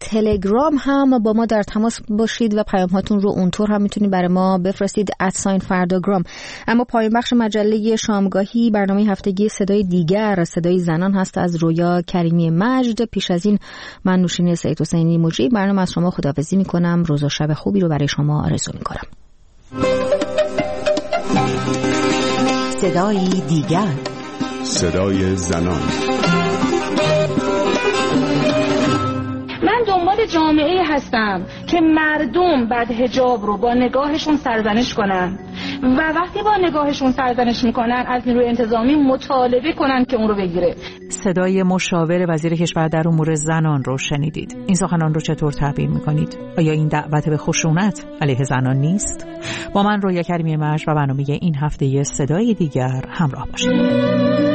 تلگرام هم با ما در تماس باشید و پیام هاتون رو اونطور هم میتونید برای ما بفرستید @فرداگرام. اما پایان بخش مجله شامگاهی برنامه هفتگی صدای دیگر، صدای زنان هست از رویا کریمی مجد. پیش از این من نوشین سید حسینی مجری برنامه از شما خداحافظی میکنم. روز و شب خوبی رو برای شما آرزو میکنم. صدای دیگر، صدای زنان. من دنبال جامعه هستم که مردم بعد حجاب رو با نگاهشون سرزنش کنن و وقتی با نگاهشون سرزنش میکنن از نیروی انتظامی مطالبه کنن که اون رو بگیره. صدای مشاور وزیر کشور در امور زنان رو شنیدید. این سخنان رو چطور تعبیر میکنید؟ آیا این دعوت به خشونت علیه زنان نیست؟ با من رویا کریمی مجد و برنامه این هفته صدای دیگر همراه باشید.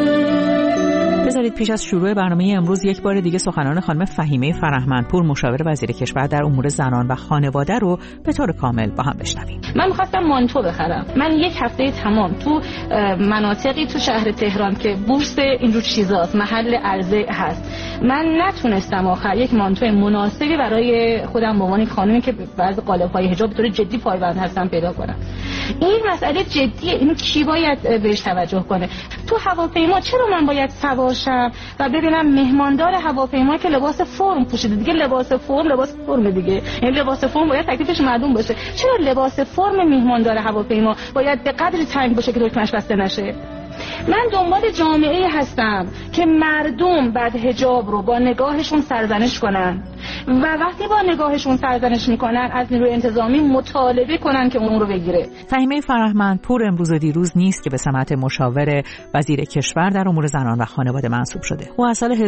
بذارید پیش از شروع برنامه امروز یک بار دیگه سخنان خانم فهیمه فرهمندپور مشاور وزیر کشور در امور زنان و خانواده رو به طور کامل با هم بشنویم. من می‌خواستم مانتو بخرم. من یک هفته تمام تو مناطقی تو شهر تهران که بورس اینجور چیزاست، محل عرضه هست، من نتونستم آخر یک مانتو مناسبی برای خودم به عنوان خانمی که بعضی قالب‌های حجاب به طور جدی پایبند هستم پیدا کنم. این مسئله جدیه. اینو کی باید بهش توجه کنه؟ تو هواپیما چرا من باید سوار شم و ببینم مهماندار هواپیما که لباس فرم پوشیده؟ دیگه لباس فرم دیگه، این لباس فرم باید تکلیفش معلوم باشه. چرا لباس فرم مهماندار هواپیما باید به قدری تنگ باشه که دکمه‌اش بسته نشه؟ من دنبال جامعه هستم که مردم بعد حجاب رو با نگاهشون سرزنش کنن و وقتی با نگاهشون سرزنش میکنن از نیروی انتظامی مطالبه کنن که اون رو بگیره. فهیمه فرهمندپور امروز و دیروز نیست که به سمت مشاور وزیر کشور در امور زنان و خانواده منصوب شده. او از سال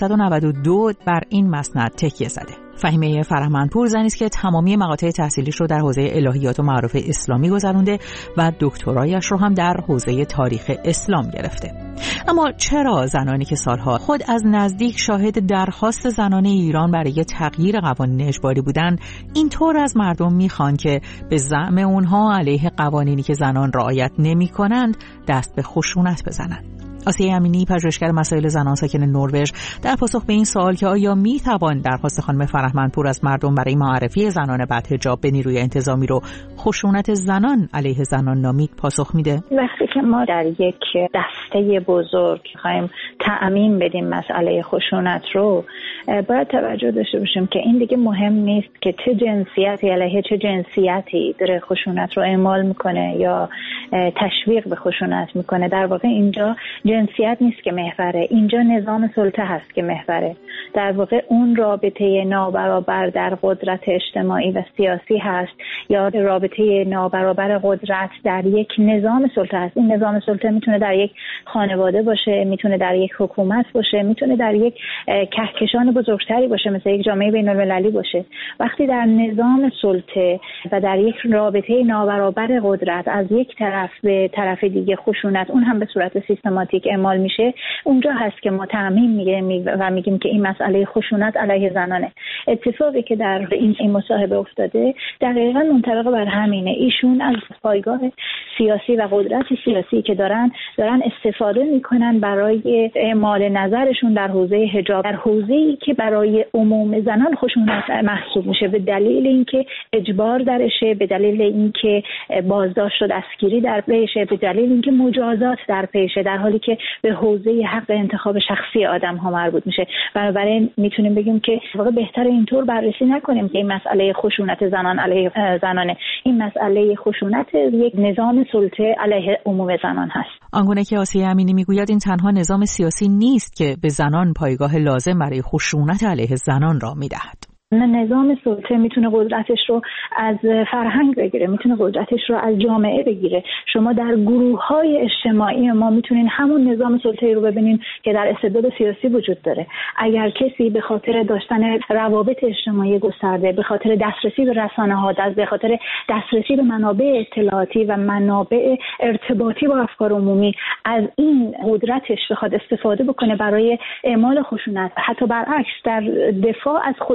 1392 بر این مسند تکیه زده. فهیمه فرهمندپور زنی است که تمامی مقاطع تحصیلیش رو در حوزه الهیات و معارف اسلامی گذرونده و دکترایش رو هم در حوزه تاریخ اسلام گرفته. اما چرا زنانی که سالها خود از نزدیک شاهد درخواست زنان ایران برای تغییر قوانین اجباری بودند، اینطور از مردم میخوان که به زعم اونها علیه قوانینی که زنان رعایت نمی‌کنند دست به خشونت بزنند؟ آسیه امینی، پژوهشگر مسائل زنان ساکن نروژ، در پاسخ به این سوال که آیا میتوان درخواست خانم فرهمندپور از مردم برای معرفی زنان بدحجاب به نیروی انتظامی رو خشونت زنان علیه زنان نامید، پاسخ میده. وقتی که ما در یک دسته بزرگ خواهیم تأمین بدیم مسئله خشونت رو، باید توجه داشته باشیم که این دیگه مهم نیست که چه جنسیتی علیه چه جنسیتی داره خشونت رو اعمال میکنه یا تشویق به خشونت میکنه. در واقع اینجا جنسیت نیست که محوره، اینجا نظام سلطه هست که محوره. در واقع اون رابطه نابرابر در قدرت اجتماعی و سیاسی هست یا رابطه نابرابر قدرت در یک نظام سلطه هست. این نظام سلطه میتونه در یک خانواده باشه، میتونه در یک حکومت باشه، میتونه در یک کهکشان بزرگتری باشه، مثل یک جامعه بین‌المللی باشه. وقتی در نظام سلطه و در یک رابطه نابرابر قدرت از یک طرف به طرف دیگه خشونت، اون هم به صورت سیستماتیک اعمال میشه، اونجا هست که ما تعمیم میگیم و میگیم که این مسئله خشونت علیه زنانه. اتفاقی که در این مصاحبه افتاده دقیقاً منطبق بر همینه. ایشون از پایگاه سیاسی و قدرت سیاسی که دارن استفاده میکنن برای اعمال نظرشون در حوزه حجاب، در حوزه‌ای که برای عموم زنان خشونت محسوب میشه، به دلیل اینکه اجبار درشه، به دلیل اینکه بازداشت و دستگیری در پیشه، به دلیل اینکه مجازات در پیشه، در حالی که به حوزه حق انتخاب شخصی آدم ها مربوط میشه. بنابراین میتونیم بگیم که واقعا بهتره اینطور بررسی نکنیم که این مسئله خشونت زنان علیه زنانه. این مسئله خشونت یک نظام سلطه علیه عموم زنان هست. آنگونه که آسیه امینی میگوید این تنها نظام سیاسی نیست که به زنان پایگاه لازم برای خشونت علیه زنان را میدهد. نظام سلطه میتونه قدرتش رو از فرهنگ بگیره، میتونه قدرتش رو از جامعه بگیره. شما در گروه‌های اجتماعی ما میتونین همون نظام سلطه رو ببینین که در استبداد سیاسی وجود داره. اگر کسی به خاطر داشتن روابط اجتماعی گسترده، به خاطر دسترسی به رسانه‌ها، به خاطر دسترسی به منابع اطلاعاتی و منابع ارتباطی با افکار عمومی از این قدرتش بخواد استفاده بکنه برای اعمال خشونت، حتی برعکس در دفاع از خودش بخواد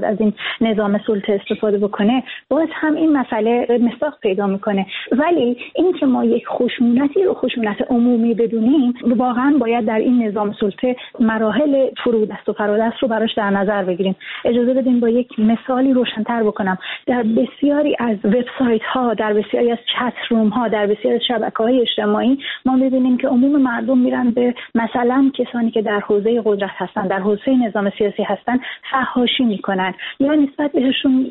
از این نظام سلطه استفاده بکنه، باز هم این مسئله مصداق پیدا میکنه. ولی این که ما یک خشونتی رو خشونت عمومی بدونیم، واقعا باید در این نظام سلطه مراحل فرودست و فرادست رو براش در نظر بگیریم. اجازه بدین با یک مثالی روشن‌تر بکنم. در بسیاری از وبسایت ها، در بسیاری از چت روم ها، در بسیاری از شبکه‌های اجتماعی ما می‌بینیم که عموم مردم میرن به مثلا کسانی که در حوزه قدرت هستن، در حوزه نظام سیاسی هستن، فحاشی میکنن یا نسبت بهشون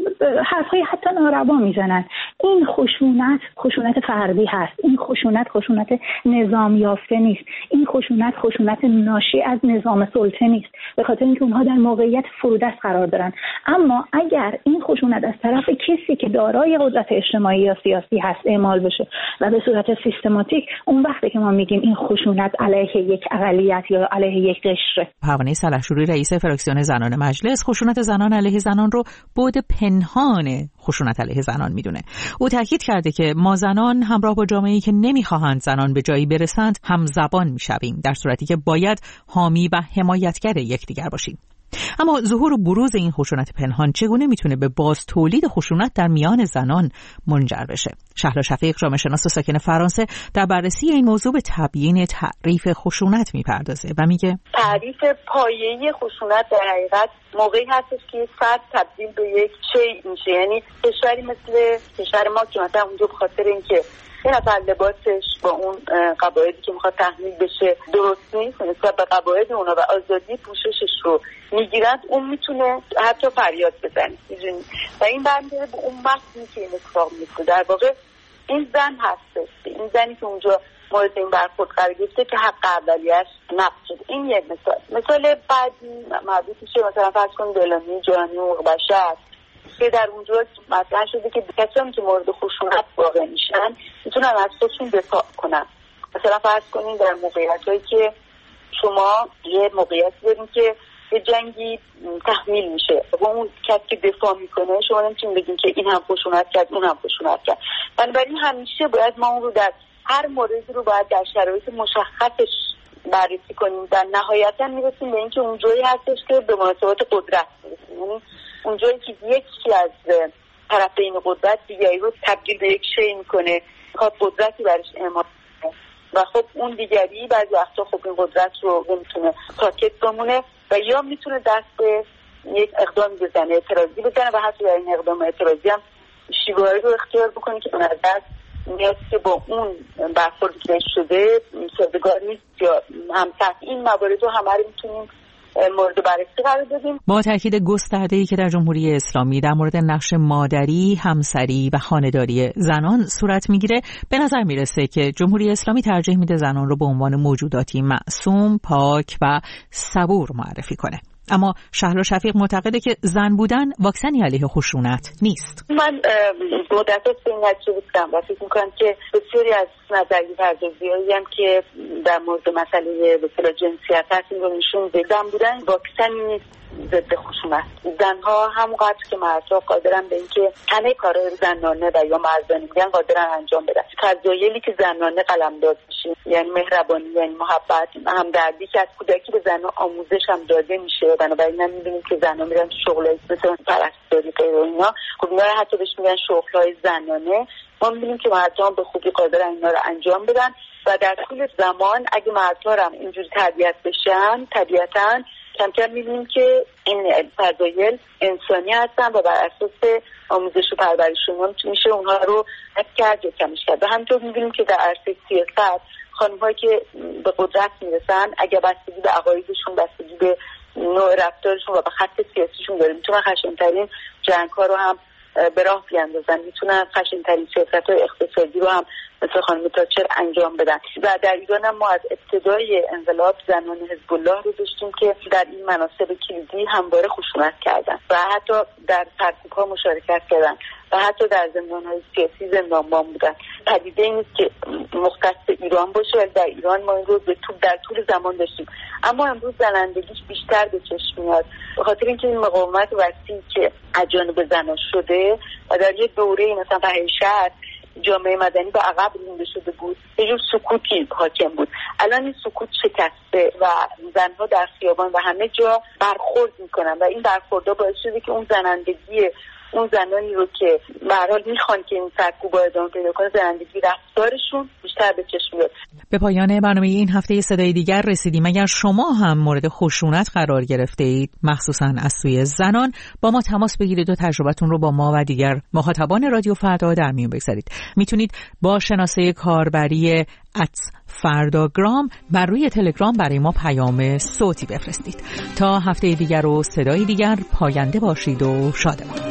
حرفای حتی ناروا میزنن. این خشونت فردی هست. این خشونت نظام یافته نیست. این خشونت ناشی از نظام سلطه نیست، به خاطر اینکه اونها در موقعیت فرودست قرار دارن. اما اگر این خشونت از طرف کسی که دارای قدرت اجتماعی یا سیاسی هست اعمال بشه و به صورت سیستماتیک، اون وقتی که ما میگیم این خشونت علیه یک اقلیت یا علیه یک قشر. پروانه سلحشوری رئیس فراکسیون زنان مجلس خشونت زنان علیه زنان رو بعد پنهان خشونت علیه زنان میدونه. او تاکید کرده که ما زنان همراه با جامعه‌ای که نمیخواهند زنان به جایی برسند هم زبان میشویم، در صورتی که باید حامی و حمایتگر یکدیگر باشیم. اما ظهور و بروز این خشونت پنهان چگونه میتونه به باز تولید خشونت در میان زنان منجر بشه؟ شهلا شفیق، جامعه شناس و ساکن فرانسه، در بررسی این موضوع به تبیین تعریف خشونت میپردازه و میگه تعریف پایه‌ای خشونت در حقیقت موقعی هستش که فرد تبدیل به یک شی میشه. یعنی کشوری مثل کشور ما که مثلا اونجا به خاطر اینکه این نفر لباسش با اون قواعدی که میخواد تحمیل بشه درست نیست، نسبت به قواعد اونا و آزادی پوششش رو میگیرند، اون میتونه حتی فریاد بزنه و این برمیگرده به اون متنی که این اتفاق میفته. در واقع این زن هستش، این زنی که اونجا مورد این برخورد قرار گرفته که حق اولیه‌اش نقض شده. این یک مثال بعدی مربوط میشه مثلا فرض کنید به اعلامیه جهانی حقوق بشر که در اونجا مطرح شده که کسانی که مورد خشونت واقع میشن میتونن از خودشون دفاع کنن. مثلا فرض کنین در موقعیتایی که شما یه موقعیت دارین که یه جنگی تحمیل میشه و اون کسی که دفاع میکنه شما نمیتونین بگین که این هم خشونت کرد اون هم خشونت کرد. بنابراین همیشه باید ما اون رو در هر موردی رو باید در شرایط مشخصش بررسی کنیم. در نهایتا میرسیم به اینکه اونجایی هستش که به مناسبات قدرت میرسیم، یعنی اونجایی که یکی از طرفین قدرت دیگری رو تبدیل به یک شی میکنه، میخواد قدرتی برش اعمال کنه و خب اون دیگری بعضی وقتا خب این قدرت رو نمیتونه ساکت بمونه و یا میتونه دست به یک اقدام بزنه، اعتراضی بزنه و حتی در این اقدام اعتراضی هم شیوه‌ای رو اختیار بکنه که به نظر میاد که با اون برخوردی که شده سازگار نیست یا همسط. این موارد رو همه رو میتونیم مورد بررسی قرار بدیم. با تاکید گسترده‌ای که در جمهوری اسلامی در مورد نقش مادری، همسری و خانه‌داری زنان صورت میگیره، به نظر میرسه که جمهوری اسلامی ترجیح میده زنان رو به عنوان موجوداتی معصوم، پاک و صبور معرفی کنه. اما شهلا شفیق معتقده که زن بودن واکسنی علیه خشونت نیست. من مدت‌ها به این نتیجه رسیدم و فکر می‌کنم که بسیاری از نظریه پردازی‌هایی هم که در مورد مسئله به اصطلاح جنسیت هست این رو نشون میده. زن بودن واکسنی نیست ضد خشونت. زنها همونقدر که مردها قادرن به اینکه همه کارهای زنانه و یا مردانه میگن قادرن انجام بدن. فضایلی که زنانه قلمداد میشه، یعنی مهربانی، یعنی محبت، همدردی که از کودکی به زنها آموزش هم داده میشه. بنابراین هم میبینیم که زنها میرن تو شغلای مثل پرستاری غیر و اینا، خب اینا حتی بهش میگن شغل‌های زنانه. ما میبینیم که مردها به خوبی قادرن اینا رو انجام بدن و در طول زمان اگه مردها هم اینجوری تربیت بشن طبیعتاً کم کم می‌بینیم که این فضایل انسانی هستن و بر اساس آموزش و پرورششون میشه اونها رو حفظ کرد یا کمش کرد. و همینطور می‌بینیم که در عرصه سیاست خانم‌هایی که به قدرت میرسن اگه بستگی به عقایدشون، بستگی به نوع رفتارشون و به خط سیاسیشون داره، میتونن خشن‌ترین جنگ‌ها رو هم به راه بیاندازن، میتونن خشن‌ترین سیاست‌های اقتصادی رو هم مثل خانم تاچر انجام بدن. و در ایران هم ما از ابتدای انقلاب زنان حزب الله رو داشتیم که در این مناصب کلیدی همواره خشونت کردن و حتی در سرکوب‌ها مشارکت کردن و حتی در زندان‌های سیاسی زندانبان بودن. پدیده این نیست که مختص ایران باشه، ولی در ایران ما این رو در طول زمان داشتیم. اما امروز زنندگیش بیشتر به چشم میاد به خاطر اینکه این مقاومت وسیعی که از جانب زنان شده و در یه دوره مثلا 50 60 جامعه مدنی به عقب رونده شده بود، یه جور سکوتی حاکم بود. الان این سکوت شکسته و زنها در خیابان و همه جا برخورد میکنن و این برخوردها باعث شده که اون زنندگی اون زنانی رو که به هر حال میخوان که این سرکوب ادامه پیدا کنه، زنندگی رفتارشون بیشتر به چشم میاد. به پایان برنامه این هفته صدای دیگر رسیدیم. اگر شما هم مورد خشونت قرار گرفته اید، مخصوصا از سوی زنان، با ما تماس بگیرید و تجربتون رو با ما و دیگر مخاطبان رادیو فردا در میون بگذارید. میتونید با شناسه کاربری @فرداگرام بر روی تلگرام برای ما پیام صوتی بفرستید. تا هفته دیگر و صدای دیگر، پاینده باشید و شادمان.